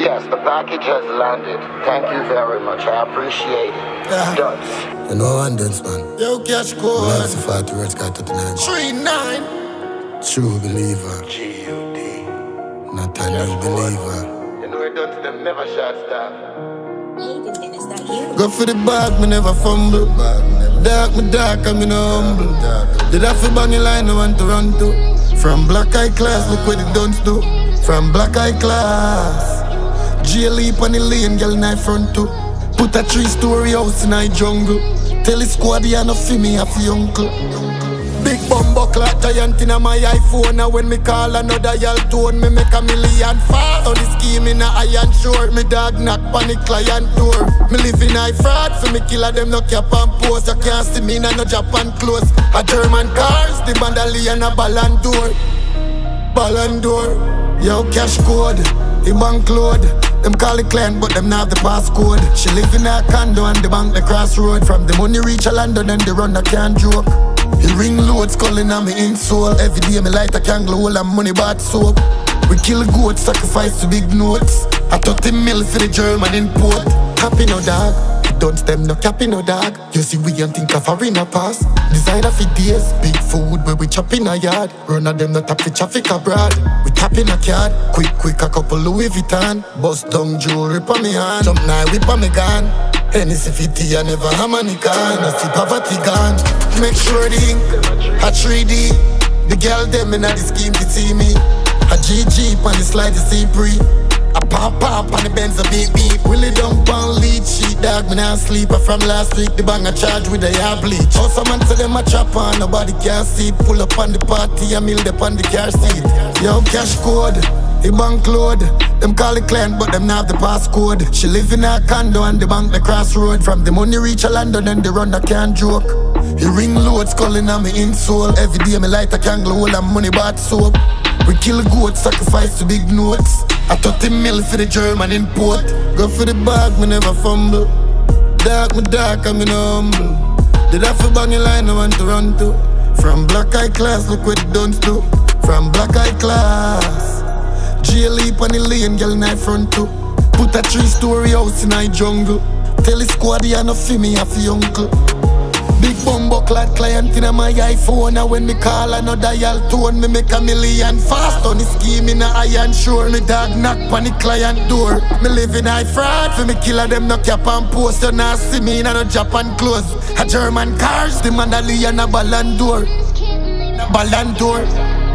Yes, the package has landed. Thank you very much. I appreciate it. Duds. You know one dance, man. Yo, cash code. That's the 40 words got 39. 39. True believer. G-U-D. Not a new believer. You know it done to them, never shot stop. Go for the bag, me never fumble. Dark, me dark, and me no humble. Did I feel bang line, I want to run to. From black eye class, look what it done do. From black eye class. Jail leap on the lane, girl in my front too. Put a 3-story house in a jungle. Tell the squad you no feel me have your uncle. Big bumbo clock giant in my iPhone. And when me call another y'all tone, me make $1 million fast. On the scheme in a iron shore. Me dog knock on the client door. Me live in high fraud, for me killer them no cap and post. You can't see me in no Japan clothes. A German cars, the bandolier and a Ballon d'Or. Ballon d'Or, yo cash code, the bank load. Them call the client but them not have the passcode. She live in a condo and the bank the crossroad. From the money reach a London and the run I can't joke. He ring loads calling on me insole. Every day me light a candle hole and money bought soap. We kill goats, sacrifice to big notes. I 30 mil for the German import. Happy no dog, don't stem no cappy no dog. You see we don't think of arena pass. Designer for days, big food where we chop in a yard. Run of them not tap the traffic abroad. We tap in a card, quick a couple Louis Vuitton. Bust down jewelry pa me hand, jump now whip on me gun. Hennessy 50 I never hammer me can. I see poverty gone. Make sure the ink a 3D. The girl them in the scheme to see me. A GG on the slide to see pre. A pop on the Benz a beep beep. Willie dump on lead sheet dog. Me not sleep from last week. The bang a charge with a hair bleach. How some man say them a chop on, nobody can see. Pull up on the party and meal up on the car seat. Yo cash code, the bank load. Them call the client but them not have the passcode. She live in a condo and the bank the crossroad. From the money reach a London and the run I can't joke. He ring loads calling on me insole. Every day me light a candle hole and money bought soap. We kill goats, sacrifice to big notes. I 30 mil for the German import. Go for the bag, me never fumble. Dark, me dark, and me no humble. Did I feel bang line, I want to run to. From black eye class, look what it done do. From black eye class. Jail leap on the lane, girl in my front too. Put a 3-story house in a jungle. Tell the squad you no feel me have your uncle. Big bumbo clad client in my iPhone. And when me call another y'all tone, me make $1 million fast. On the scheme in a iron shore. Me dog knock on the client door. Me live in high fraud, for me killer them no cap and post. You not see me in no Japan clothes. A German cars, the Mandalay and a Ballon d'Or. Ballon d'Or.